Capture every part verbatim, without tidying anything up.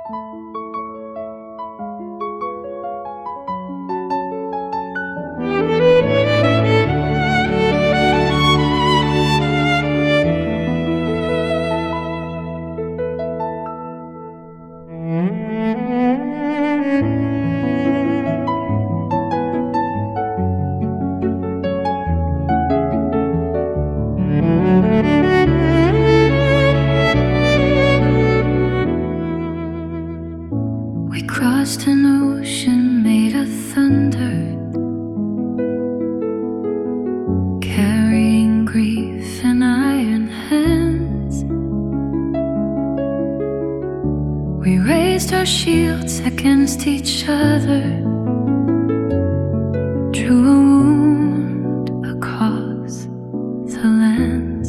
We crossed an ocean made of thunder, carrying grief in iron hands. We raised our shields against each other, drew a wound across the lands.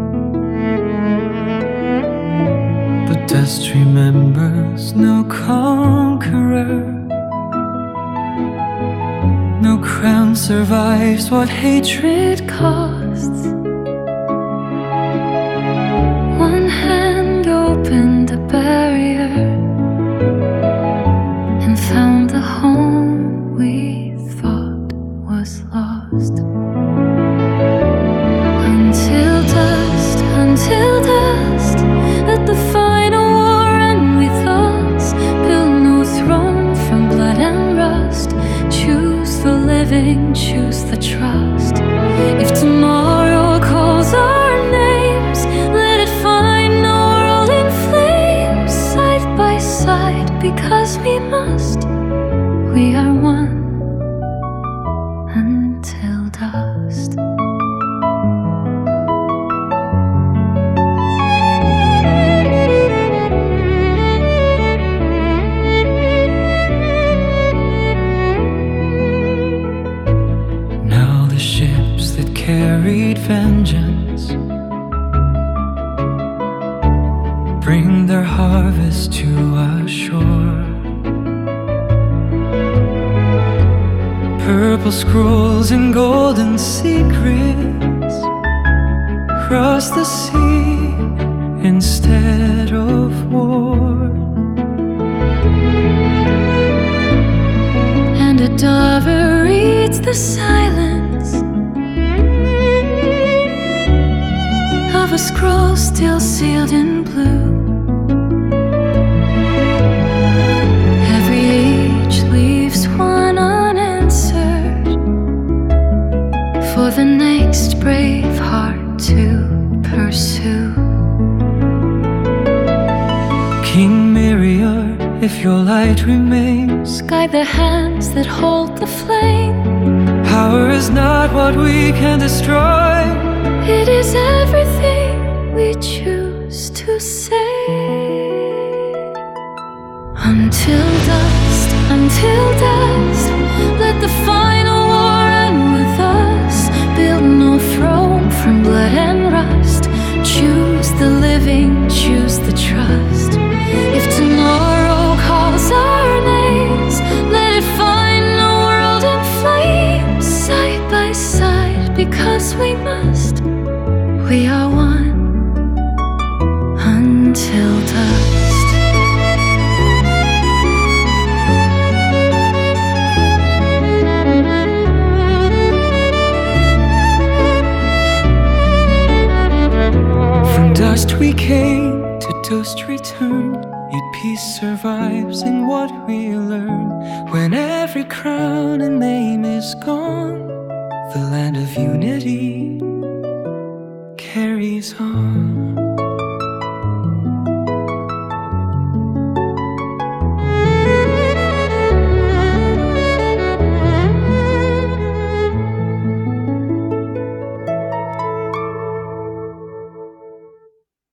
The dust remembers no conqueror, no crown survives what hatred Costs. One hand opened a barrier and found the home we thought was lost. Until dust, until dust, let the final war end with us. Build no throne from blood and rust. Choose the living, choose the trust. If tomorrow calls our names, let it find the world in flames. Side by side, because we must. We are one until dust. Now the ships that carried vengeance bring their harvest to our shore. Purple scrolls and golden secrets cross the sea instead of war. And a dove reads the silence of a scroll still sealed in blue. Every age leaves one unanswered for the next brave heart to pursue. King Mirior, if your light remains, Guide the hands that hold the flame. power is not what we can destroy. It is everything we choose to say. Until dust, until dust, let the final war end with us. Build no throne from blood and rust. Choose the living, choose the trust. If tomorrow calls our names, let it find the world in flames. Side by side, because we must. We are one until dust. From dust we came, to dust return. Yet peace survives in what we learn. When every crown and name is gone, the land of unity carries on.